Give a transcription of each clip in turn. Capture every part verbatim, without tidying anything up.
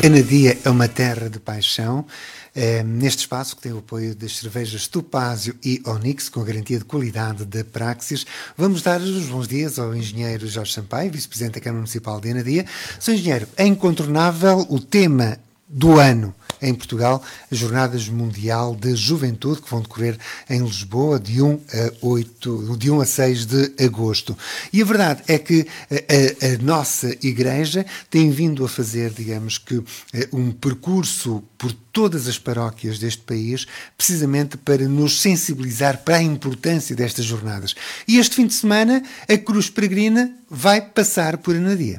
Anadia é uma terra de paixão. É, neste espaço, que tem o apoio das cervejas Topázio e Onyx, com a garantia de qualidade da Praxis, vamos dar os bons dias ao engenheiro Jorge Sampaio, vice-presidente da Câmara Municipal de Anadia. Senhor Engenheiro, é incontornável o tema do ano em Portugal, as Jornadas Mundial da Juventude, que vão decorrer em Lisboa de um a oito, de um a seis de agosto. E a verdade é que a, a, a nossa Igreja tem vindo a fazer, digamos que, um percurso por todas as paróquias deste país, precisamente para nos sensibilizar para a importância destas jornadas. E este fim de semana, a Cruz Peregrina vai passar por Anadia.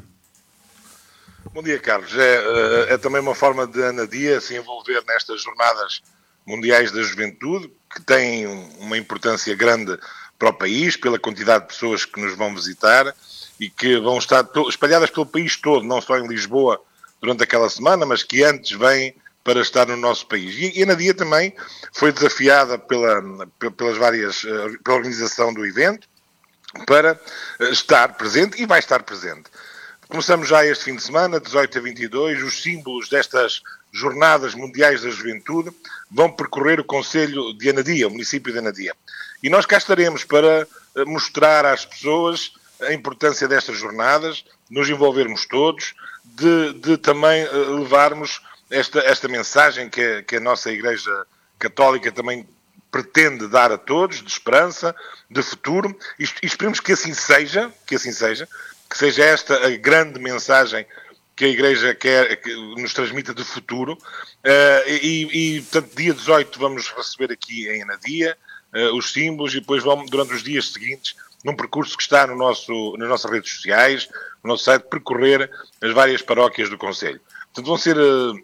Bom dia, Carlos. É, é também uma forma de Anadia se envolver nestas Jornadas Mundiais da Juventude, que têm uma importância grande para o país, pela quantidade de pessoas que nos vão visitar e que vão estar espalhadas pelo país todo, não só em Lisboa durante aquela semana, mas que antes vêm para estar no nosso país. E a Anadia também foi desafiada pela, pelas várias, pela organização do evento para estar presente e vai estar presente. Começamos já este fim de semana, dezoito a vinte e dois, os símbolos destas Jornadas Mundiais da Juventude vão percorrer o concelho de Anadia, o município de Anadia. E nós cá estaremos para mostrar às pessoas a importância destas jornadas, nos envolvermos todos, de, de também levarmos esta, esta mensagem que a, que a nossa Igreja Católica também pretende dar a todos, de esperança, de futuro, e, e esperemos que assim seja, que assim seja, que seja esta a grande mensagem que a Igreja quer, que nos transmita de futuro. Uh, e, e, portanto, dia dezoito vamos receber aqui em Anadia uh, os símbolos e depois vamos, durante os dias seguintes, num percurso que está no nosso, nas nossas redes sociais, no nosso site, percorrer as várias paróquias do concelho. Portanto, vão ser uh,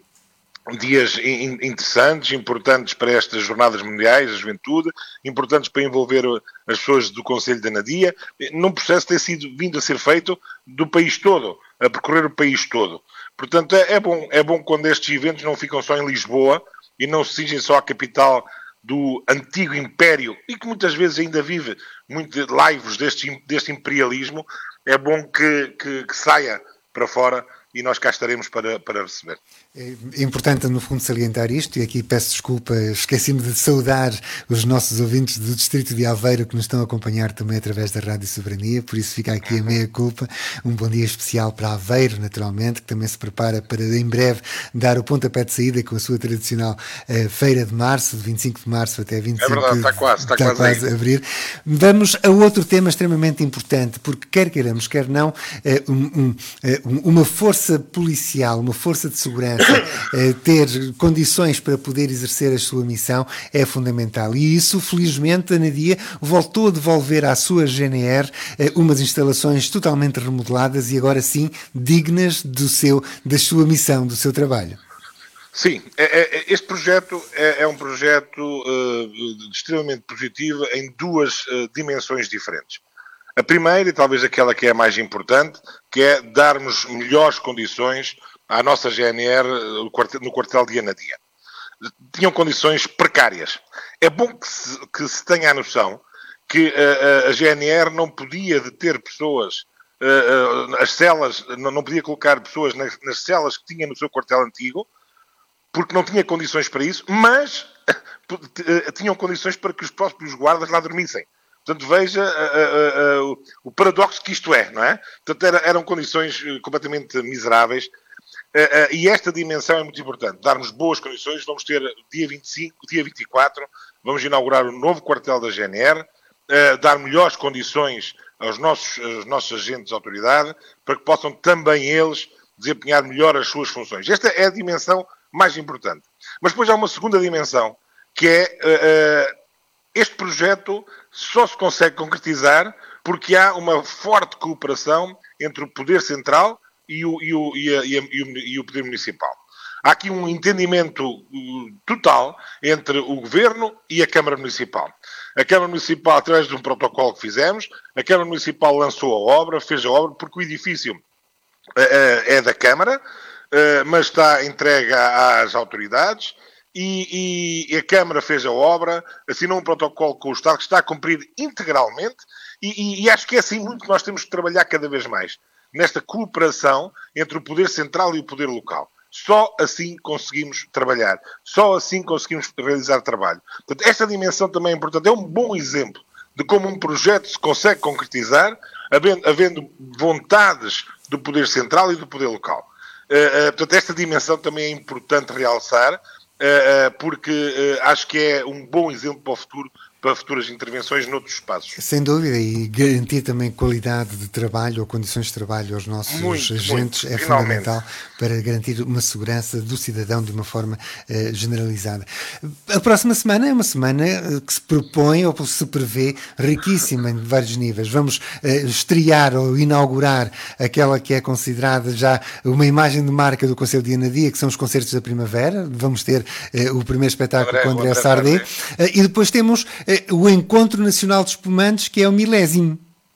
dias in, interessantes, importantes para estas Jornadas Mundiais da Juventude, importantes para envolver as pessoas do concelho de Anadia, num processo que tem sido vindo a ser feito do país todo, a percorrer o país todo. Portanto, é, é, bom, é bom quando estes eventos não ficam só em Lisboa e não se cingem só à capital do antigo império e que muitas vezes ainda vive muito laivos deste, deste imperialismo. É bom que, que, que saia para fora e nós cá estaremos para, para receber. É importante, no fundo, salientar isto, e aqui peço desculpa, esqueci-me de saudar os nossos ouvintes do Distrito de Aveiro que nos estão a acompanhar também através da Rádio Soberania, por isso fica aqui a meia-culpa. Um bom dia especial para Aveiro, naturalmente, que também se prepara para, em breve, dar o pontapé de saída com a sua tradicional uh, Feira de Março, de vinte e cinco de março até vinte e cinco é verdade, está quase, está, está quase, quase a abrir. Vamos a outro tema extremamente importante, porque quer queiramos, quer não, uh, um, um, uma força policial, uma força de segurança, ter condições para poder exercer a sua missão é fundamental. E isso, felizmente, a Anadia voltou a devolver à sua G N R umas instalações totalmente remodeladas e agora sim dignas do seu, da sua missão, do seu trabalho. Sim, este projeto é um projeto uh, extremamente positivo em duas uh, dimensões diferentes. A primeira, e talvez aquela que é a mais importante, que é darmos melhores condições à nossa G N R no quartel de Anadia. Tinham condições precárias. É bom que se, que se tenha a noção que a, a G N R não podia deter pessoas, as celas, não podia colocar pessoas nas, nas celas que tinha no seu quartel antigo, porque não tinha condições para isso, mas tinham condições para que os próprios guardas lá dormissem. Portanto, veja uh, uh, uh, o paradoxo que isto é, não é? Portanto, era, eram condições completamente miseráveis. Uh, uh, e esta dimensão é muito importante. Darmos boas condições. Vamos ter dia vinte e cinco, dia vinte e quatro, vamos inaugurar o novo quartel da G N R, uh, dar melhores condições aos nossos, aos nossos agentes de autoridade, para que possam também eles desempenhar melhor as suas funções. Esta é a dimensão mais importante. Mas depois há uma segunda dimensão, que é... Uh, uh, este projeto só se consegue concretizar porque há uma forte cooperação entre o Poder Central e o, e o, e a, e a, e o Poder Municipal. Há aqui um entendimento uh, total entre o Governo e a Câmara Municipal. A Câmara Municipal, através de um protocolo que fizemos, a Câmara Municipal lançou a obra, fez a obra, porque o edifício uh, uh, é da Câmara, uh, mas está entregue às autoridades. E, e a Câmara fez a obra, assinou um protocolo com o Estado que está a cumprir integralmente e, e, e acho que é assim muito que nós temos de trabalhar cada vez mais, nesta cooperação entre o poder central e o poder local. Só assim conseguimos trabalhar. Só assim conseguimos realizar trabalho. Portanto, esta dimensão também é importante. É um bom exemplo de como um projeto se consegue concretizar, havendo, havendo vontades do poder central e do poder local. Uh, uh, portanto, esta dimensão também é importante realçar, uh, uh, porque uh, acho que é um bom exemplo para o futuro, para futuras intervenções noutros espaços. Sem dúvida, e garantir também qualidade de trabalho ou condições de trabalho aos nossos muito, agentes muito, é finalmente. fundamental para garantir uma segurança do cidadão de uma forma uh, generalizada. A próxima semana é uma semana que se propõe ou se prevê riquíssima em vários níveis. Vamos uh, estrear ou inaugurar aquela que é considerada já uma imagem de marca do Conselho de Anadia, que são os concertos da primavera. Vamos ter uh, o primeiro espetáculo André, com André Sardé. Uh, e depois temos o Encontro Nacional de Espumantes, que é o milésimo.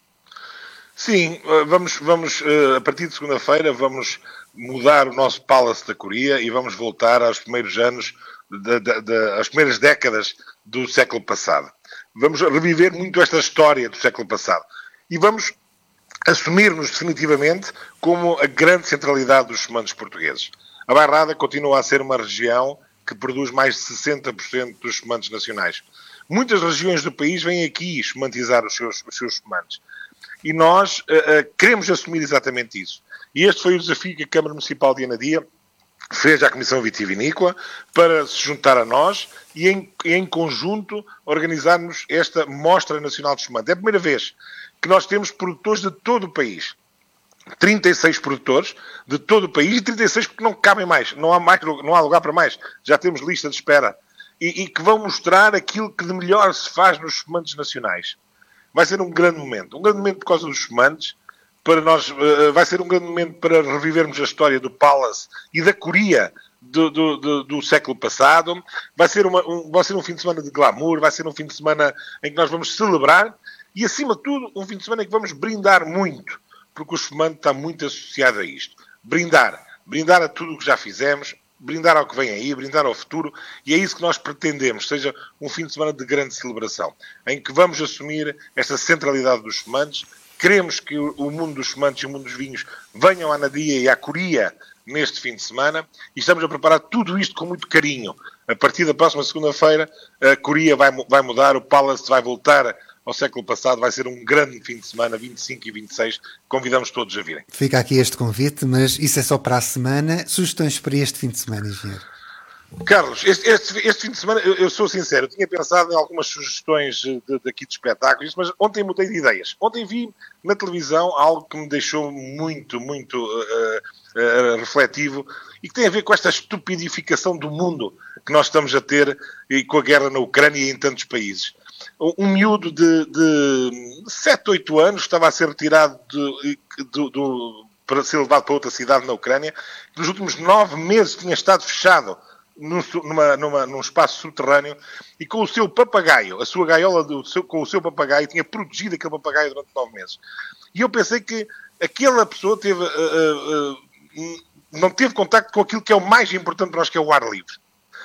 Sim, vamos, vamos a partir de segunda-feira, vamos mudar o nosso Palace da Coria e vamos voltar aos primeiros anos, de, de, de, às primeiras décadas do século passado. Vamos reviver muito esta história do século passado. E vamos assumir-nos definitivamente como a grande centralidade dos espumantes portugueses. A Bairrada continua a ser uma região que produz mais de sessenta por cento dos espumantes nacionais. Muitas regiões do país vêm aqui espumantizar os seus, os seus espumantes. E nós uh, uh, queremos assumir exatamente isso. E este foi o desafio que a Câmara Municipal de Anadia fez à Comissão Vitivinícola para se juntar a nós e, em, em conjunto, organizarmos esta Mostra Nacional de Espumante. É a primeira vez que nós temos produtores de todo o país. trinta e seis produtores de todo o país, e trinta e seis porque não cabem mais, não há, mais, não há lugar para mais. Já temos lista de espera. E, e que vão mostrar aquilo que de melhor se faz nos espumantes nacionais. Vai ser um grande momento. Um grande momento por causa dos espumantes. Para nós, uh, vai ser um grande momento para revivermos a história do Palace e da Coria do, do, do, do século passado. Vai ser, uma, um, vai ser um fim de semana de glamour, vai ser um fim de semana em que nós vamos celebrar e, acima de tudo, um fim de semana em que vamos brindar muito, porque o espumante está muito associado a isto. Brindar. Brindar a tudo o que já fizemos, brindar ao que vem aí, brindar ao futuro, e é isso que nós pretendemos, seja um fim de semana de grande celebração, em que vamos assumir esta centralidade dos espumantes. Queremos que o mundo dos espumantes e o mundo dos vinhos venham à Anadia e à Coria neste fim de semana, e estamos a preparar tudo isto com muito carinho. A partir da próxima segunda-feira, a Coria vai, vai mudar, o Palace vai voltar ao século passado, vai ser um grande fim de semana, vinte e cinco e vinte e seis, convidamos todos a virem. Fica aqui este convite, mas isso é só para a semana. Sugestões para este fim de semana, engenheiro? Carlos, este, este, este fim de semana, eu, eu sou sincero, eu tinha pensado em algumas sugestões de, daqui de espetáculos, mas ontem mudei de ideias. Ontem vi na televisão algo que me deixou muito, muito uh, uh, refletivo e que tem a ver com esta estupidificação do mundo que nós estamos a ter e com a guerra na Ucrânia e em tantos países. Um miúdo de, de sete, oito anos estava a ser retirado de, de, de, para ser levado para outra cidade na Ucrânia, que nos últimos nove meses tinha estado fechado num, numa, numa, num espaço subterrâneo e com o seu papagaio, a sua gaiola do seu, com o seu papagaio, tinha protegido aquele papagaio durante nove meses. E eu pensei que aquela pessoa teve, uh, uh, uh, não teve contacto com aquilo que é o mais importante para nós, que é o ar livre.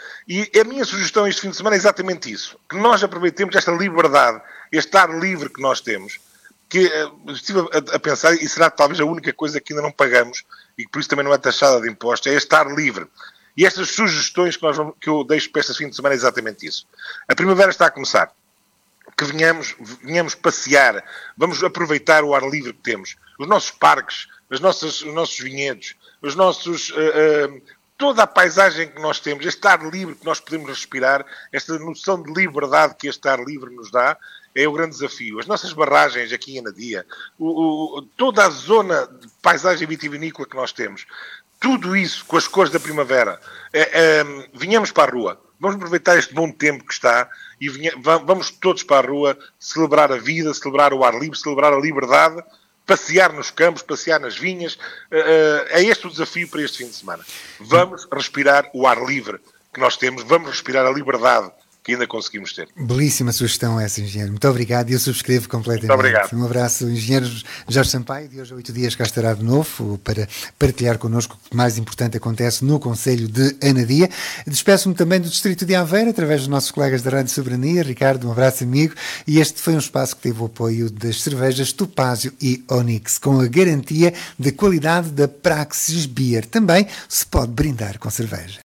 E a minha sugestão este fim de semana é exatamente isso. Que nós aproveitemos esta liberdade, este ar livre que nós temos, que uh, estive a, a pensar, e será talvez a única coisa que ainda não pagamos, e que por isso também não é taxada de impostos, é este ar livre. E estas sugestões que, nós vamos, que eu deixo para este fim de semana é exatamente isso. A primavera está a começar. Que venhamos, venhamos passear, vamos aproveitar o ar livre que temos. Os nossos parques, as nossas, os nossos vinhedos, os nossos... Uh, uh, toda a paisagem que nós temos, este ar livre que nós podemos respirar, esta noção de liberdade que este ar livre nos dá, é o grande desafio. As nossas barragens aqui em Anadia, o, o, toda a zona de paisagem vitivinícola que nós temos, tudo isso com as cores da primavera, é, é, vinhamos para a rua. Vamos aproveitar este bom tempo que está e vinha, vamos todos para a rua celebrar a vida, celebrar o ar livre, celebrar a liberdade, passear nos campos, passear nas vinhas. Uh, é este o desafio para este fim de semana. Vamos respirar o ar livre que nós temos, vamos respirar a liberdade que ainda conseguimos ter. Belíssima sugestão essa, engenheiro. Muito obrigado e eu subscrevo completamente. Muito obrigado. Um abraço, engenheiro Jorge Sampaio. De hoje a oito dias cá estará de novo para partilhar connosco o que mais importante acontece no Concelho de Anadia. Despeço-me também do Distrito de Aveiro, através dos nossos colegas da Rádio Soberania. Ricardo, um abraço amigo. E este foi um espaço que teve o apoio das cervejas Topázio e Onyx, com a garantia de qualidade da Praxis Beer. Também se pode brindar com cerveja.